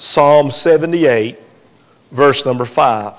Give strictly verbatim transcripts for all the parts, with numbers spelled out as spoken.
Psalm seventy-eight, verse number five.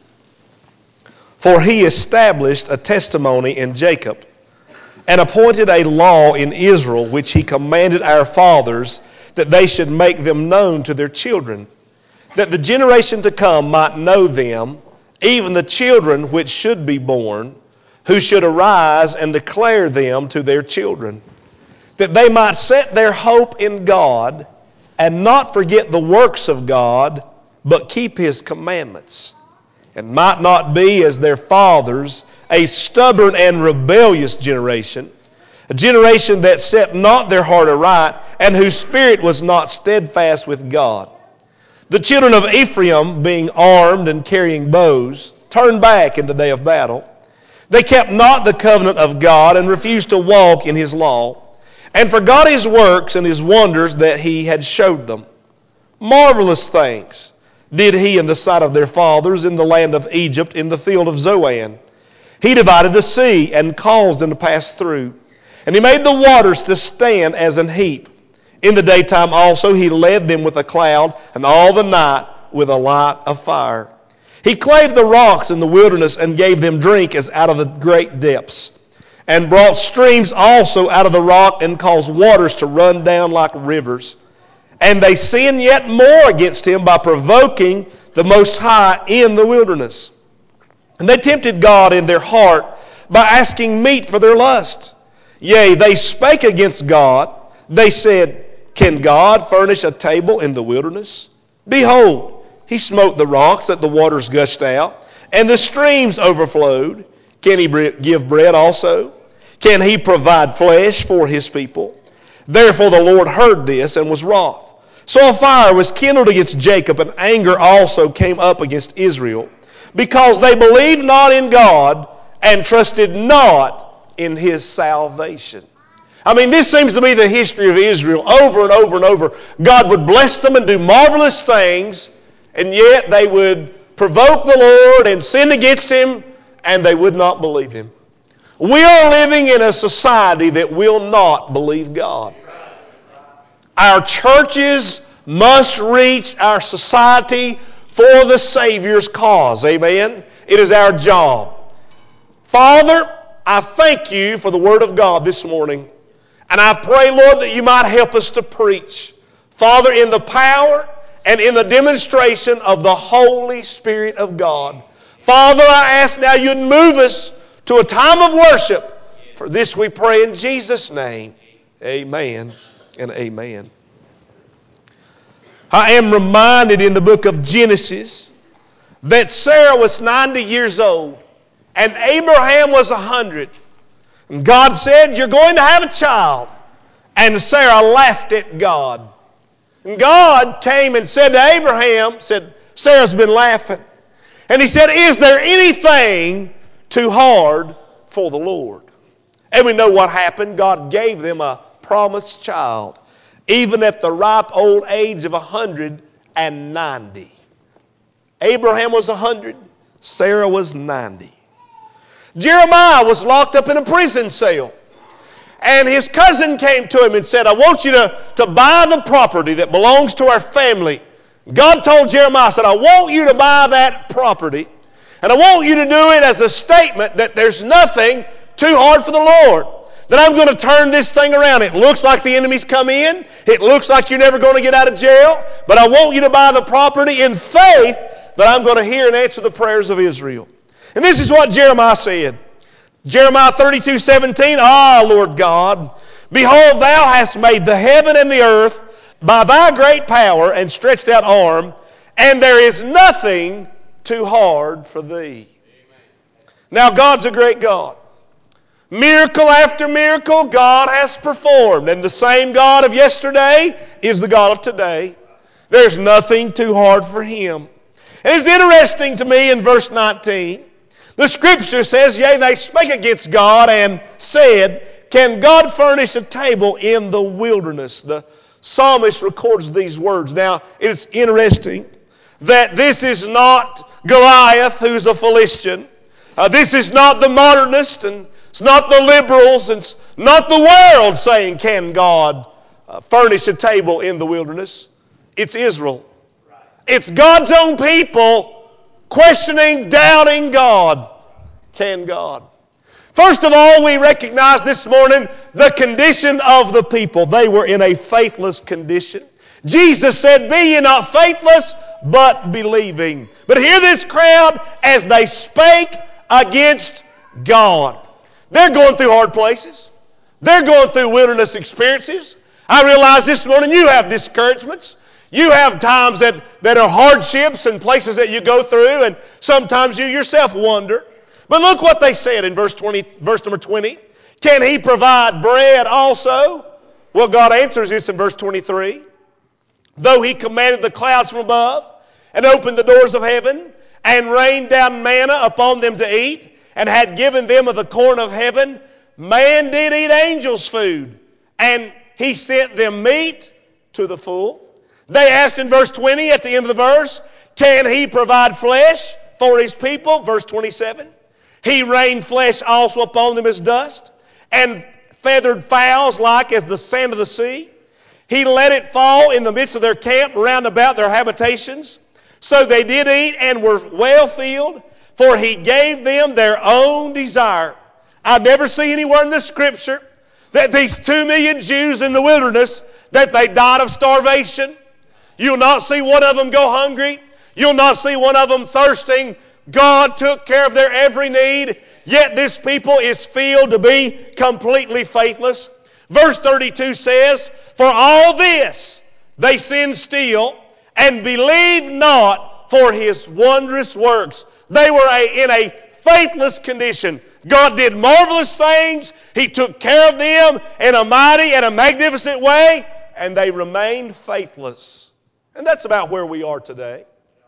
For he established a testimony in Jacob, and appointed a law in Israel, which he commanded our fathers, that they should make them known to their children, that the generation to come might know them, even the children which should be born, who should arise and declare them to their children, that they might set their hope in God, and not forget the works of God, but keep his commandments, and might not be as their fathers, a stubborn and rebellious generation, a generation that set not their heart aright, and whose spirit was not steadfast with God. The children of Ephraim, being armed and carrying bows, turned back in the day of battle. They kept not the covenant of God, and refused to walk in his law, and forgot his works and his wonders that he had showed them. Marvelous things did he in the sight of their fathers in the land of Egypt, in the field of Zoan. He divided the sea and caused them to pass through. And he made the waters to stand as an heap. In the daytime also he led them with a cloud, and all the night with a light of fire. He clave the rocks in the wilderness, and gave them drink as out of the great depths, and brought streams also out of the rock, and caused waters to run down like rivers. And they sinned yet more against him by provoking the Most High in the wilderness. And they tempted God in their heart by asking meat for their lust. Yea, they spake against God. They said, Can God furnish a table in the wilderness? Behold, he smote the rocks that the waters gushed out, and the streams overflowed. Can he give bread also? Can he provide flesh for his people? Therefore the Lord heard this and was wroth. So a fire was kindled against Jacob, and anger also came up against Israel, because they believed not in God and trusted not in his salvation. I mean, this seems to be the history of Israel over and over and over. God would bless them and do marvelous things, and yet they would provoke the Lord and sin against him, and they would not believe him. We are living in a society that will not believe God. Our churches must reach our society for the Savior's cause. Amen? It is our job. Father, I thank you for the Word of God this morning. And I pray, Lord, that you might help us to preach. Father, in the power and in the demonstration of the Holy Spirit of God. Father, I ask now you'd move us to a time of worship. For this we pray in Jesus' name. Amen and amen. I am reminded in the book of Genesis that Sarah was ninety years old and Abraham was one hundred. And God said, you're going to have a child. And Sarah laughed at God. And God came and said to Abraham, said, Sarah's been laughing. And he said, is there anything too hard for the Lord? And we know what happened. God gave them a promised child, even at the ripe old age of one hundred ninety. Abraham was one hundred. Sarah was ninety. Jeremiah was locked up in a prison cell. And his cousin came to him and said, I want you to, to buy the property that belongs to our family. God told Jeremiah, said, I want you to buy that property. And I want you to do it as a statement that there's nothing too hard for the Lord. That I'm going to turn this thing around. It looks like the enemy's come in. It looks like you're never going to get out of jail. But I want you to buy the property in faith that I'm going to hear and answer the prayers of Israel. And this is what Jeremiah said. Jeremiah thirty-two seventeen, Ah, Lord God, behold, thou hast made the heaven and the earth by thy great power and stretched out arm, and there is nothing too hard for thee. Amen. Now, God's a great God. Miracle after miracle, God has performed. And the same God of yesterday is the God of today. There's nothing too hard for him. And it's interesting to me in verse nineteen. The Scripture says, yea, they spake against God and said, can God furnish a table in the wilderness? The psalmist records these words. Now, it's interesting that this is not Goliath, who's a Philistine. Uh, this is not the modernist, and it's not the liberals, and it's not the world saying, can God uh, furnish a table in the wilderness? It's Israel. It's God's own people questioning, doubting God. Can God? First of all, we recognize this morning the condition of the people. They were in a faithless condition. Jesus said, "Be ye not faithless, but believing." But hear this crowd as they spake against God. They're going through hard places. They're going through wilderness experiences. I realize this morning you have discouragements. You have times that, that are hardships and places that you go through, and sometimes you yourself wonder. But look what they said in verse twenty, verse number twenty. Can He provide bread also? Well, God answers this in verse twenty-three. Though He commanded the clouds from above and opened the doors of heaven and rained down manna upon them to eat and had given them of the corn of heaven, man did eat angels' food, and He sent them meat to the full. They asked in verse twenty at the end of the verse, can He provide flesh for His people? Verse twenty-seven. He rained flesh also upon them as dust, and feathered fowls like as the sand of the sea. He let it fall in the midst of their camp round about their habitations. So they did eat and were well filled, for He gave them their own desire. I never see anywhere in the Scripture that these two million Jews in the wilderness, that they died of starvation. You'll not see one of them go hungry. You'll not see one of them thirsting. God took care of their every need, yet this people is filled to be completely faithless. Verse thirty-two says, for all this they sinned still and believed not for His wondrous works. They were a, in a faithless condition. God did marvelous things. He took care of them in a mighty and a magnificent way, and they remained faithless. And that's about where we are today.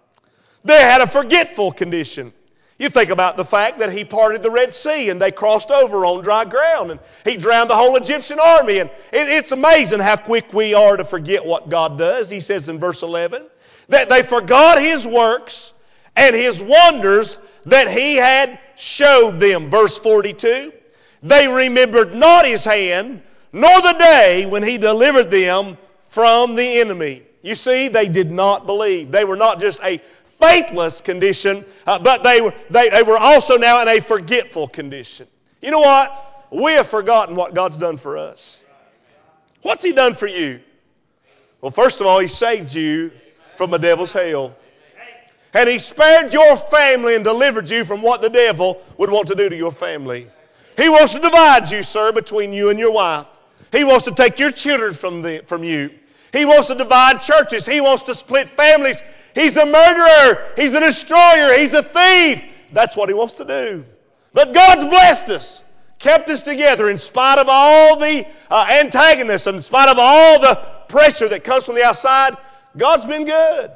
They had a forgetful condition. You think about the fact that He parted the Red Sea and they crossed over on dry ground, and He drowned the whole Egyptian army. And it, it's amazing how quick we are to forget what God does. He says in verse eleven that they forgot His works and His wonders that He had showed them. Verse forty-two, they remembered not His hand, nor the day when He delivered them from the enemy. You see, they did not believe. They were not just a faithless condition, uh, but they were, they, they were also now in a forgetful condition. You know what? We have forgotten what God's done for us. What's He done for you? Well, first of all, He saved you from the devil's hell. And He spared your family and delivered you from what the devil would want to do to your family. He wants to divide you, sir, between you and your wife. He wants to take your children from, the, from you. He wants to divide churches. He wants to split families. He's a murderer. He's a destroyer. He's a thief. That's what he wants to do. But God's blessed us, kept us together in spite of all the uh, antagonists, in spite of all the pressure that comes from the outside. God's been good.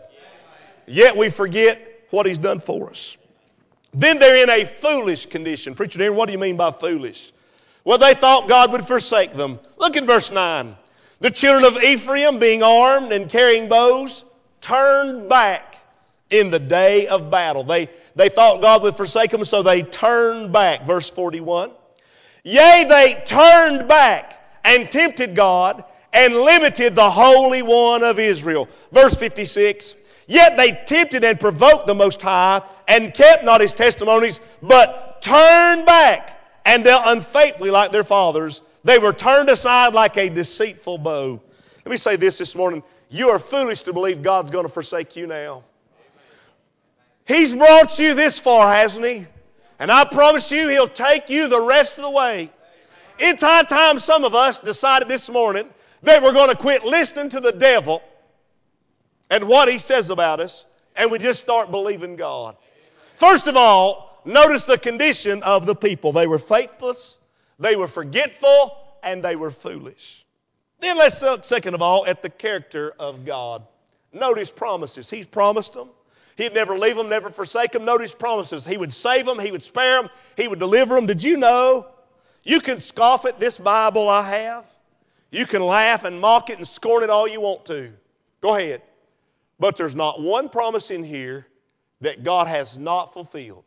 Yet we forget what He's done for us. Then they're in a foolish condition. Preacher Darren, what do you mean by foolish? Well, they thought God would forsake them. Look in verse nine. The children of Ephraim, being armed and carrying bows, turned back in the day of battle. They, they thought God would forsake them, so they turned back. Verse forty-one. Yea, they turned back and tempted God and limited the Holy One of Israel. Verse fifty-six. Yet they tempted and provoked the Most High and kept not His testimonies, but turned back and dealt unfaithfully like their fathers. They were turned aside like a deceitful bow. Let me say this this morning. You are foolish to believe God's going to forsake you now. He's brought you this far, hasn't He? And I promise you He'll take you the rest of the way. It's high time some of us decided this morning that we're going to quit listening to the devil and what he says about us, and we just start believing God. First of all, notice the condition of the people. They were faithless, they were forgetful, and they were foolish. Then let's look, second of all, at the character of God. Note His promises. He's promised them. He'd never leave them, never forsake them. Note His promises. He would save them. He would spare them. He would deliver them. Did you know you can scoff at this Bible I have? You can laugh and mock it and scorn it all you want to. Go ahead. But there's not one promise in here that God has not fulfilled.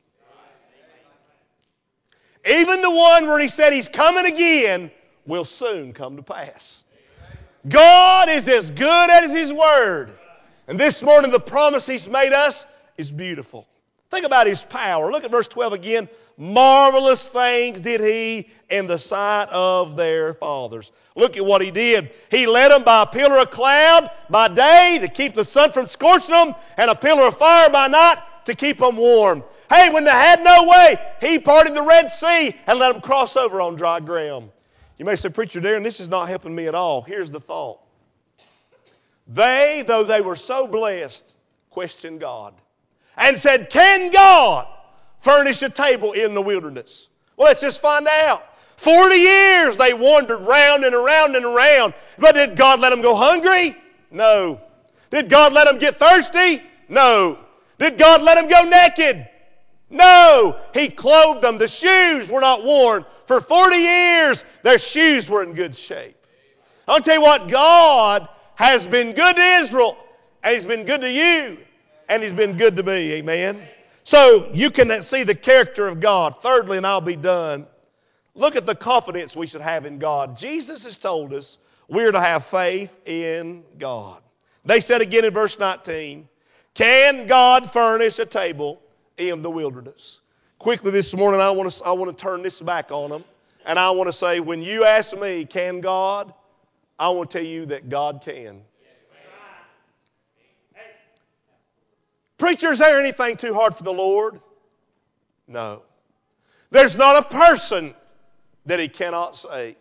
Even the one where He said He's coming again will soon come to pass. God is as good as His Word. And this morning, the promise He's made us is beautiful. Think about His power. Look at verse twelve again. Marvelous things did He in the sight of their fathers. Look at what He did. He led them by a pillar of cloud by day to keep the sun from scorching them, and a pillar of fire by night to keep them warm. Hey, when they had no way, He parted the Red Sea and let them cross over on dry ground. You may say, Preacher Darren, this is not helping me at all. Here's the thought. They, though they were so blessed, questioned God and said, can God furnish a table in the wilderness? Well, let's just find out. Forty years they wandered round and around and around. But did God let them go hungry? No. Did God let them get thirsty? No. Did God let them go naked? No. He clothed them. The shoes were not worn. For forty years, their shoes were in good shape. I'll tell you what, God has been good to Israel, and He's been good to you, and He's been good to me. Amen. So you can see the character of God. Thirdly, and I'll be done, look at the confidence we should have in God. Jesus has told us we're to have faith in God. They said again in verse nineteen, can God furnish a table in the wilderness? Quickly this morning, I want to, I want to turn this back on them, and I want to say, when you ask me, can God? I want to tell you that God can. Preacher, is there anything too hard for the Lord? No. There's not a person that He cannot save.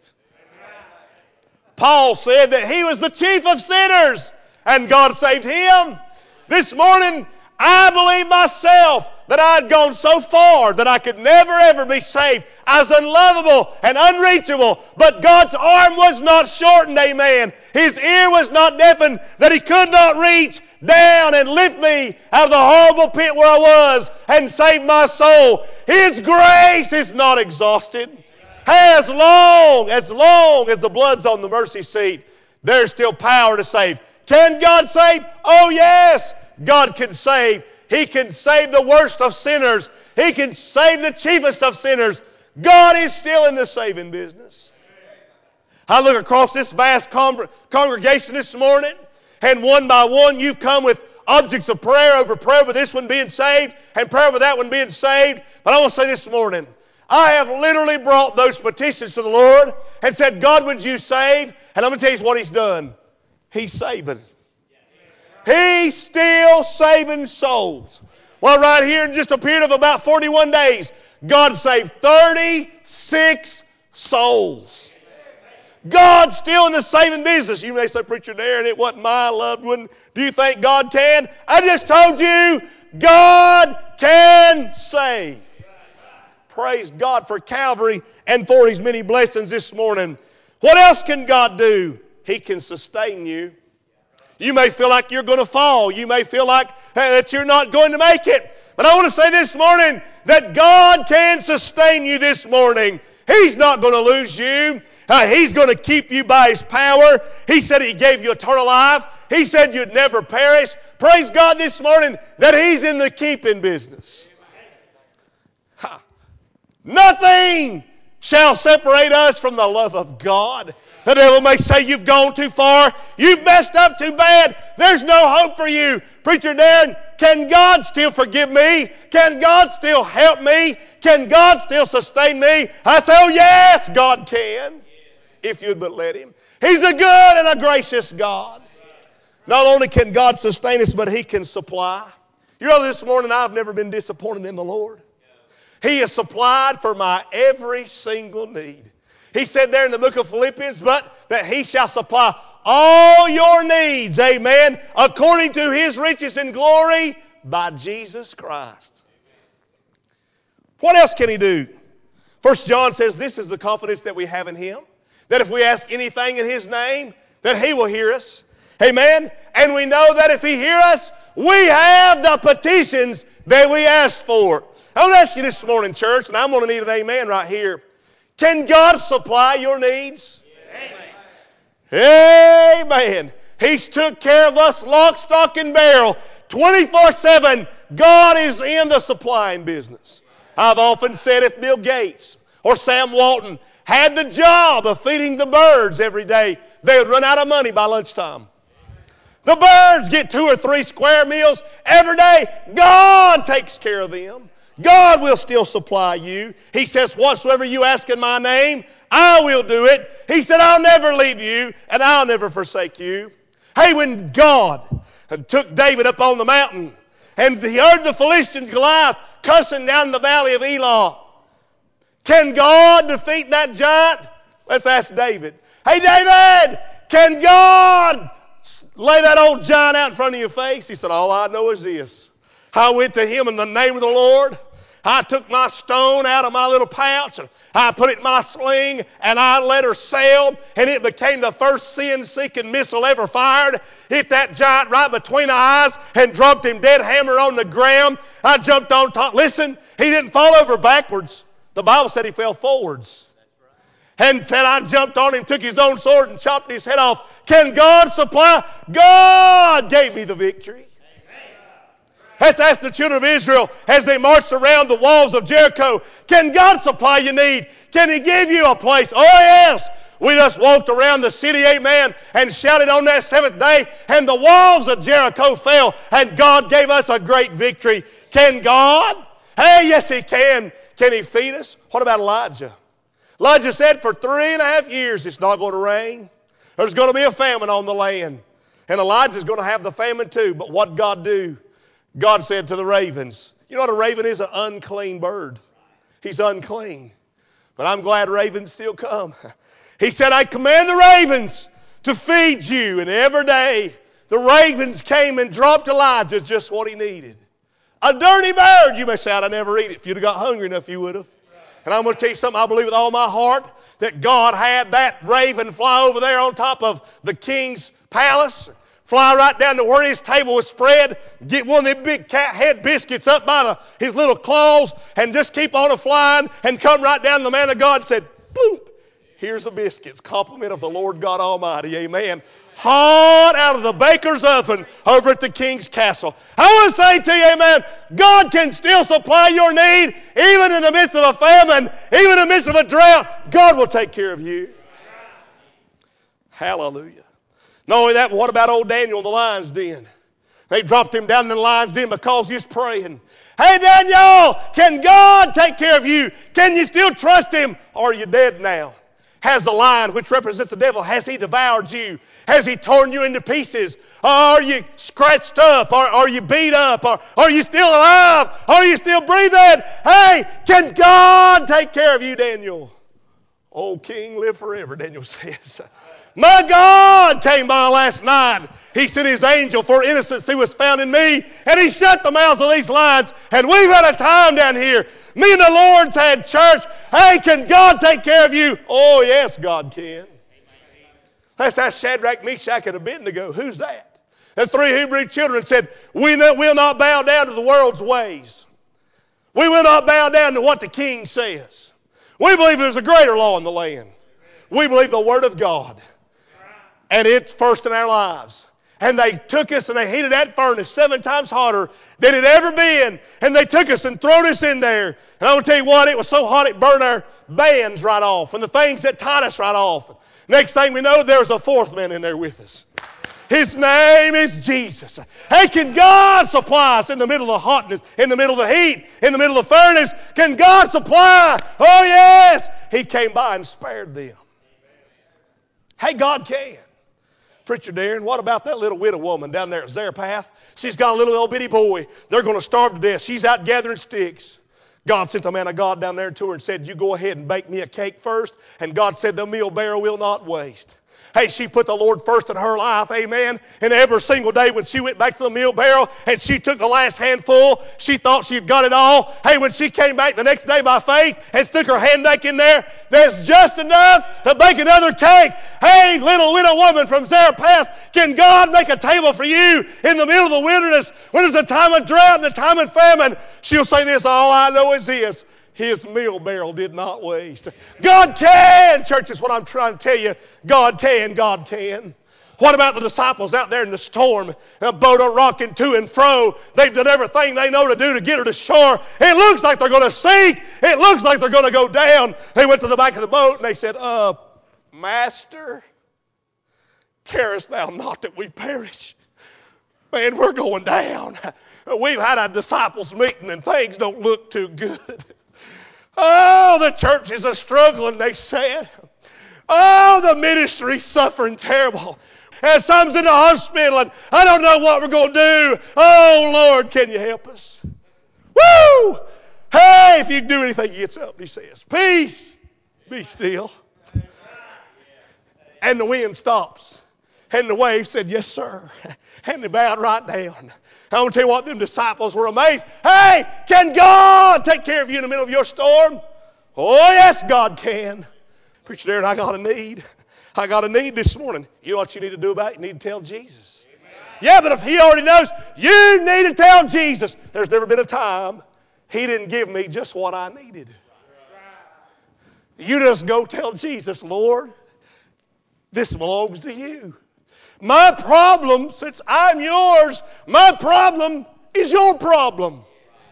Paul said that he was the chief of sinners and God saved him. This morning, I believe myself that I had gone so far that I could never ever be saved. I was unlovable and unreachable, but God's arm was not shortened, amen. His ear was not deafened, that He could not reach down and lift me out of the horrible pit where I was and save my soul. His grace is not exhausted. As long, as long as the blood's on the mercy seat, there's still power to save. Can God save? Oh yes, God can save. He can save the worst of sinners. He can save the chiefest of sinners. God is still in the saving business. I look across this vast con- congregation this morning, and one by one you've come with objects of prayer over prayer for this one being saved and prayer for that one being saved. But I want to say this morning, I have literally brought those petitions to the Lord and said, God, would you save? And I'm going to tell you what He's done. He's saving. He's still saving souls. Well, right here in just a period of about forty-one days, God saved thirty-six souls. God's still in the saving business. You may say, Preacher Darren, it wasn't my loved one. Do you think God can? I just told you, God can save. Praise God for Calvary and for His many blessings this morning. What else can God do? He can sustain you. You may feel like you're going to fall. You may feel like uh, that you're not going to make it. But I want to say this morning that God can sustain you this morning. He's not going to lose you. Uh, he's going to keep you by His power. He said He gave you eternal life. He said you'd never perish. Praise God this morning that He's in the keeping business. Ha. Nothing shall separate us from the love of God. The devil may say you've gone too far. You've messed up too bad. There's no hope for you. Preacher Darren, can God still forgive me? Can God still help me? Can God still sustain me? I say, oh yes, God can. If you'd but let Him. He's a good and a gracious God. Not only can God sustain us, but He can supply. You know, this morning I've never been disappointed in the Lord. He has supplied for my every single need. He said there in the book of Philippians, but that He shall supply all your needs, amen, according to His riches and glory by Jesus Christ. What else can He do? First John says this is the confidence that we have in Him, that if we ask anything in His name, that He will hear us. Amen? And we know that if He hears us, we have the petitions that we asked for. I want to ask you this morning, church, and I'm going to need an amen right here. Can God supply your needs? Amen. Amen. He's took care of us lock, stock, and barrel. twenty-four seven, God is in the supplying business. I've often said if Bill Gates or Sam Walton had the job of feeding the birds every day, they would run out of money by lunchtime. The birds get two or three square meals every day. God takes care of them. God will still supply you. He says, whatsoever you ask in my name, I will do it. He said, I'll never leave you and I'll never forsake you. Hey, when God took David up on the mountain and he heard the Philistine Goliath cussing down the valley of Elah, can God defeat that giant? Let's ask David. Hey, David, can God lay that old giant out in front of your face? He said, all I know is this. I went to him in the name of the Lord. I took my stone out of my little pouch and I put it in my sling and I let her sail, and it became the first sin-seeking missile ever fired. Hit that giant right between the eyes and dropped him dead hammer on the ground. I jumped on top. Listen, he didn't fall over backwards. The Bible said he fell forwards. And said, I jumped on him, took his own sword and chopped his head off. Can God supply? God gave me the victory. Let's ask the children of Israel as they marched around the walls of Jericho, can God supply your need? Can He give you a place? Oh yes. We just walked around the city, amen, and shouted on that seventh day, and the walls of Jericho fell, and God gave us a great victory. Can God? Hey, yes He can. Can He feed us? What about Elijah? Elijah said for three and a half years it's not going to rain. There's going to be a famine on the land. And Elijah's going to have the famine too. But what did God do? God said to the ravens, you know what a raven is? An unclean bird. He's unclean. But I'm glad ravens still come. He said, I command the ravens to feed you. And every day the ravens came and dropped Elijah just what he needed. A dirty bird, you may say, I'd never eat it. If you'd have got hungry enough, you would have. And I'm going to tell you something, I believe with all my heart that God had that raven fly over there on top of the king's palace, fly right down to where his table was spread, get one of them big cat head biscuits up by the, his little claws, and just keep on a flying and come right down to the man of God and said, bloop, here's the biscuits, compliment of the Lord God Almighty, amen. Hot out of the baker's oven over at the king's castle. I want to say to you, amen, God can still supply your need even in the midst of a famine, even in the midst of a drought. God will take care of you. Hallelujah. Not only that, but what about old Daniel in the lion's den? They dropped him down in the lion's den because he was praying. Hey, Daniel, can God take care of you? Can you still trust Him? Or are you dead now? Has the lion, which represents the devil, has he devoured you? Has he torn you into pieces? Or are you scratched up? Or are you beat up? Or are you still alive? Are you still breathing? Hey, can God take care of you, Daniel? Oh, King, live forever, Daniel says. My God came by last night. He sent His angel, for innocency was found in me, and He shut the mouths of these lions. And we've had a time down here. Me and the Lord's had church. Hey, can God take care of you? Oh, yes, God can. Let's ask Shadrach, Meshach, and Abednego. Who's that? The three Hebrew children said, we will not bow down to the world's ways. We will not bow down to what the king says. We believe there's a greater law in the land. We believe the Word of God. And it's first in our lives. And they took us and they heated that furnace seven times hotter than it ever been. And they took us and thrown us in there. And I'm going to tell you what, it was so hot it burned our bands right off and the things that tied us right off. Next thing we know, there's a fourth man in there with us. His name is Jesus. Hey, can God supply us in the middle of the hotness, in the middle of the heat, in the middle of the furnace? Can God supply? Oh, yes. He came by and spared them. Hey, God can. Preacher Darren, what about that little widow woman down there at Zarephath? She's got a little old bitty boy. They're going to starve to death. She's out gathering sticks. God sent the man of God down there to her and said, you go ahead and bake me a cake first. And God said, the meal barrel will not waste. Hey, she put the Lord first in her life, amen. And every single day when she went back to the meal barrel and she took the last handful, she thought she had got it all. Hey, when she came back the next day by faith and stuck her hand back in there, there's just enough to bake another cake. Hey, little widow woman from Zarephath, can God make a table for you in the middle of the wilderness when there's a time of drought and a time of famine? She'll say this, all I know is this. His meal barrel did not waste. God can, church, is what I'm trying to tell you. God can, God can. What about the disciples out there in the storm? A boat are rocking to and fro. They've done everything they know to do to get her to shore. It looks like they're going to sink. It looks like they're going to go down. They went to the back of the boat and they said, uh, Master, carest thou not that we perish? Man, we're going down. We've had a disciples meeting and things don't look too good. Oh, the church is a struggling, they said. Oh, the ministry's suffering terrible. And some's in the hospital and I don't know what we're going to do. Oh, Lord, can you help us? Woo! Hey, if you can do anything, he gets up and he says, peace, be still. And the wind stops. And the wave said, yes, sir. And they bowed right down. I'm going to tell you what, them disciples were amazed. Hey, can God take care of you in the middle of your storm? Oh, yes, God can. Preacher Darren, I got a need. I got a need this morning. You know what you need to do about it? You need to tell Jesus. Amen. Yeah, but if he already knows, you need to tell Jesus. There's never been a time he didn't give me just what I needed. You just go tell Jesus, Lord, this belongs to you. My problem, since I'm yours, my problem is your problem.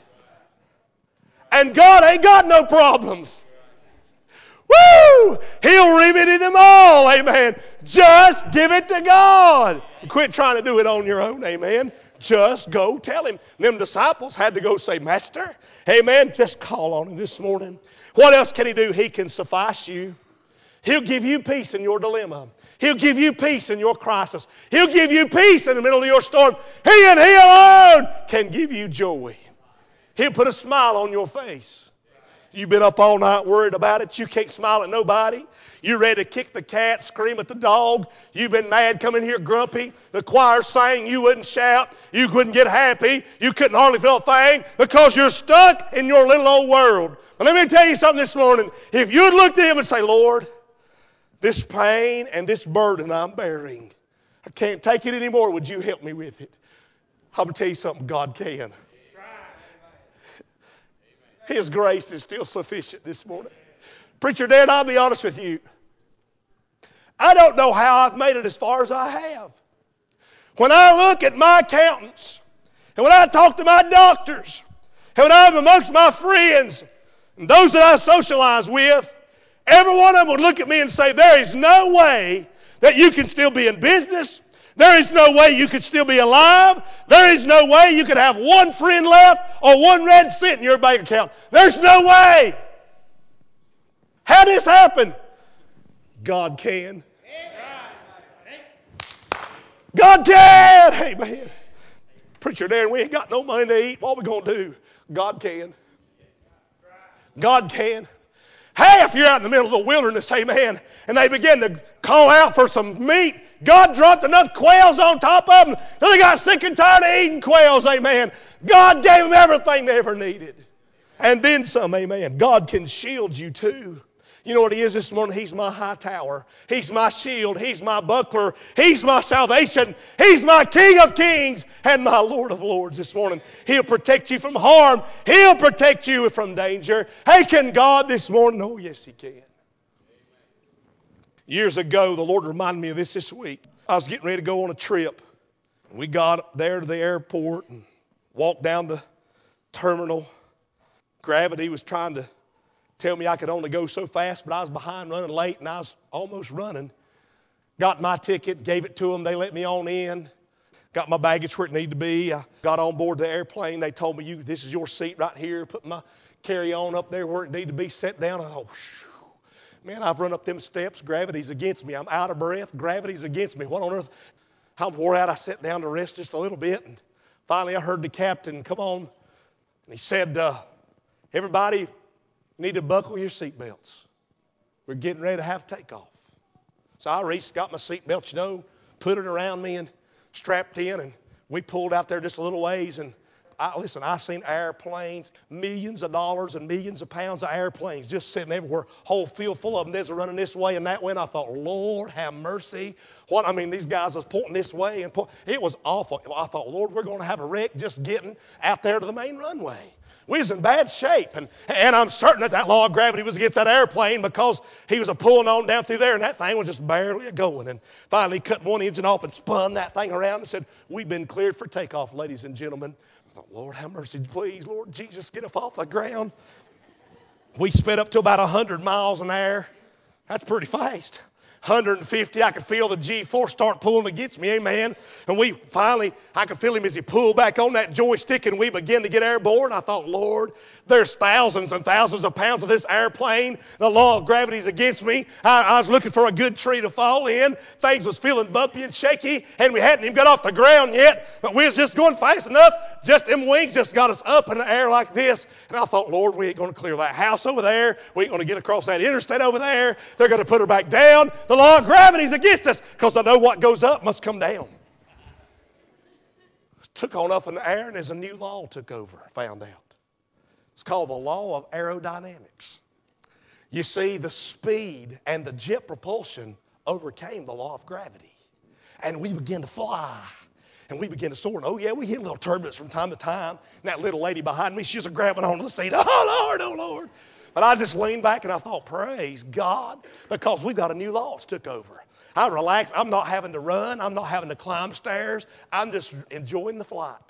And God ain't got no problems. Woo! He'll remedy them all, amen. Just give it to God. Quit trying to do it on your own, amen. Just go tell him. Them disciples had to go say, Master, amen, just call on him this morning. What else can he do? He can suffice you. He'll give you peace in your dilemma. He'll give you peace in your crisis. He'll give you peace in the middle of your storm. He and he alone can give you joy. He'll put a smile on your face. You've been up all night worried about it. You can't smile at nobody. You're ready to kick the cat, scream at the dog. You've been mad, coming here grumpy. The choir sang, you wouldn't shout. You couldn't get happy. You couldn't hardly feel a thing because you're stuck in your little old world. But let me tell you something this morning. If you'd look to him and say, Lord, this pain and this burden I'm bearing, I can't take it anymore. Would you help me with it? I'm going to tell you something, God can. His grace is still sufficient this morning. Preacher Dad, I'll be honest with you. I don't know how I've made it as far as I have. When I look at my accountants, and when I talk to my doctors, and when I'm amongst my friends, and those that I socialize with, every one of them would look at me and say, there is no way that you can still be in business. There is no way you could still be alive. There is no way you could have one friend left or one red cent in your bank account. There's no way. How did this happen? God can. God can. Amen. Preacher Darren, we ain't got no money to eat. What are we going to do? God can. God can. Hey, if you're out in the middle of the wilderness, amen, and they begin to call out for some meat, God dropped enough quails on top of them that they got sick and tired of eating quails, amen. God gave them everything they ever needed. And then some, amen. God can shield you too. You know what he is this morning? He's my high tower. He's my shield. He's my buckler. He's my salvation. He's my King of kings and my Lord of lords this morning. He'll protect you from harm. He'll protect you from danger. Hey, can God this morning? Oh, yes, he can. Years ago, the Lord reminded me of this this week. I was getting ready to go on a trip. We got there to the airport and walked down the terminal. Gravity was trying to tell me I could only go so fast, but I was behind, running late, and I was almost running. Got my ticket, gave it to them. They let me on in. Got my baggage where it needed to be. I got on board the airplane. They told me, "You, this is your seat right here." Put my carry-on up there where it needed to be, set down. I thought, man, I've run up them steps. Gravity's against me. I'm out of breath. Gravity's against me. What on earth? I'm wore out. I sat down to rest just a little bit. And finally, I heard the captain come on. And he said, uh, everybody, you need to buckle your seatbelts. We're getting ready to have takeoff. So I reached, got my seatbelt, you know, put it around me and strapped in, and we pulled out there just a little ways. And I, listen, I seen airplanes, millions of dollars and millions of pounds of airplanes just sitting everywhere, whole field full of them. There's running this way and that way. And I thought, Lord, have mercy. What I mean, these guys was pointing this way and point, it was awful. I thought, Lord, we're going to have a wreck just getting out there to the main runway. We was in bad shape, and, and I'm certain that that law of gravity was against that airplane because he was a pulling on down through there, and that thing was just barely going. And finally, he cut one engine off and spun that thing around and said, "We've been cleared for takeoff, ladies and gentlemen." I thought, Lord, have mercy, please, Lord Jesus, get us off the ground. We sped up to about one hundred miles an hour. That's pretty fast. one hundred fifty, I could feel the G-force start pulling against me, amen. And we finally, I could feel him as he pulled back on that joystick and we began to get airborne. I thought, Lord, there's thousands and thousands of pounds of this airplane. The law of gravity is against me. I, I was looking for a good tree to fall in. Things was feeling bumpy and shaky, and we hadn't even got off the ground yet, but we was just going fast enough. Just them wings just got us up in the air like this. And I thought, Lord, we ain't going to clear that house over there. We ain't going to get across that interstate over there. They're going to put her back down. The law of gravity is against us because I know what goes up must come down. Took on up in the air, and as a new law took over, found out. It's called the law of aerodynamics. You see, the speed and the jet propulsion overcame the law of gravity. And we began to fly. And we began to soar. And oh, yeah, we hit a little turbulence from time to time. And that little lady behind me, she was grabbing onto the seat. Oh, Lord, oh, Lord. But I just leaned back and I thought, praise God, because we've got a new law that's took over. I relaxed. I'm not having to run. I'm not having to climb stairs. I'm just enjoying the flight.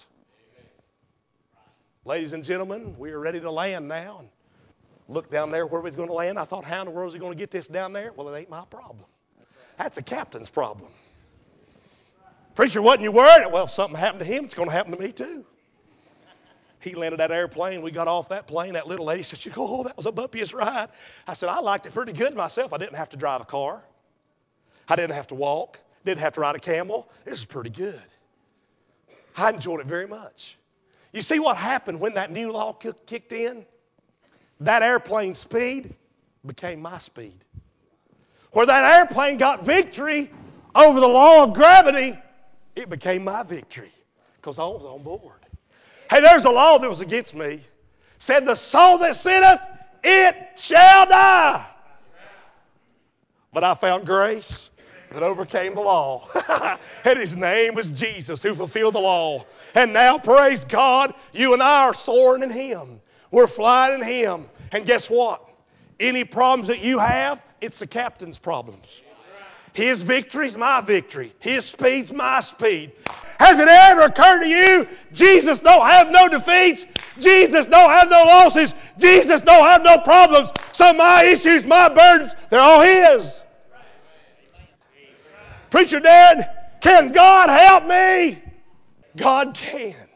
Ladies and gentlemen, we are ready to land now. And look down there where we was going to land. I thought, how in the world is he going to get this down there? Well, it ain't my problem. That's a captain's problem. Preacher, wasn't you worried? Well, if something happened to him, it's going to happen to me too. He landed that airplane. We got off that plane. That little lady said, oh, that was a bumpiest ride. I said, I liked it pretty good myself. I didn't have to drive a car. I didn't have to walk. Didn't have to ride a camel. This is pretty good. I enjoyed it very much. You see what happened when that new law kicked in? That airplane speed became my speed. Where that airplane got victory over the law of gravity, it became my victory because I was on board. Hey, there's a law that was against me. Said, the soul that sinneth, it shall die. But I found grace that overcame the law. And his name was Jesus, who fulfilled the law. And now, praise God, you and I are soaring in him. We're flying in him. And guess what? Any problems that you have, it's the captain's problems. His victory's my victory. His speed's my speed. Has it ever occurred to you, Jesus don't have no defeats? Jesus don't have no losses? Jesus don't have no problems? So my issues, my burdens, they're all his. Preacher Dad, can God help me? God can.